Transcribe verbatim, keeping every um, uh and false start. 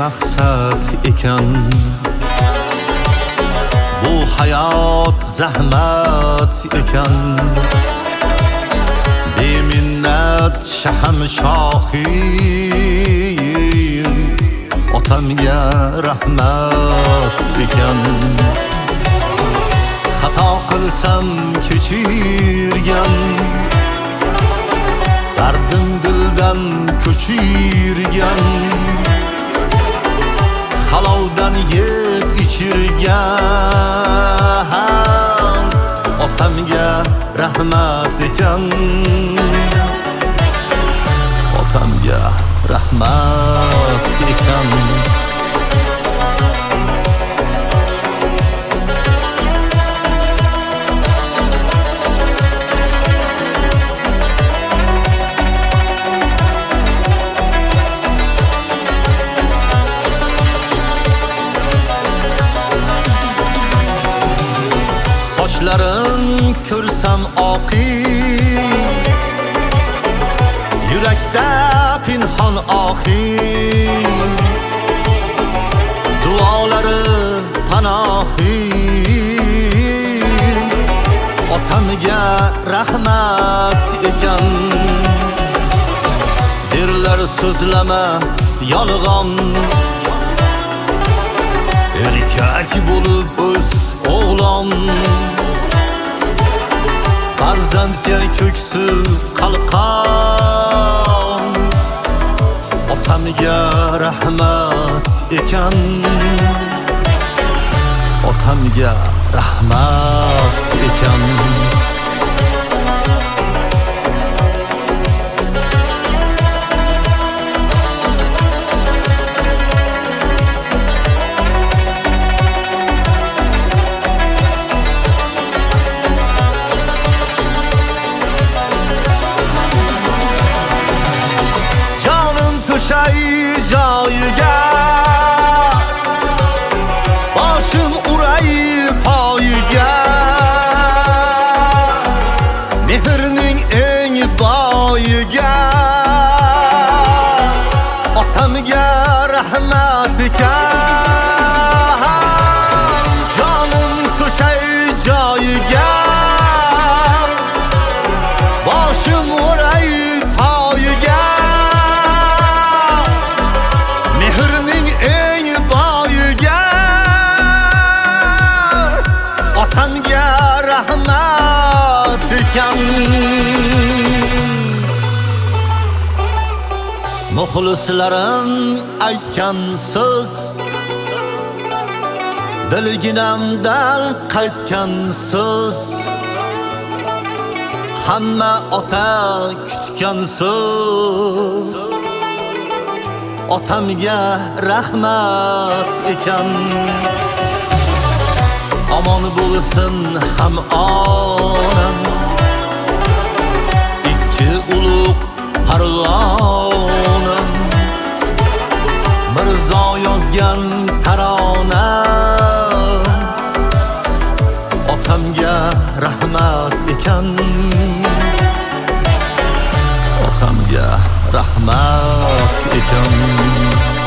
maqsad ekan. Bu hayot zahmat ekan. Beminnat shahamshohim otamga rahmat ekan. Xato qilsam kechirgan, dardim dildan ko'chirgan, halovdan yeb ichirgan otamga rahmat ekan. Otamga rahmat ekan. Sochlarin ko'rsam oqiy, yurakda pinhon oxiy, duolari panohim otamga rahmat ekan. Derlar so'zlama yolg'on, erkak bo'lib o'z o'g'lon, farzandga ko'ksi qalqon otamga rahmat ekan. Otamga rahmat ekan. Joyiga boshim uray poyiga, mehrning eng boyiga otamga rahmat ekan. Jonim to'shay joyiga boshim uray poyiga, otamga rahmat ekan. Muxlislarim aytgan so'z, bilginamdan qaytgan so'z, hamma ota kutgan so'z otamga rahmat ekan. Aman bo'lsin ham onam, ikki ulug' parvonam, Mirzo yozgan taronam otamga rahmat ekan. Otamga rahmat ekan.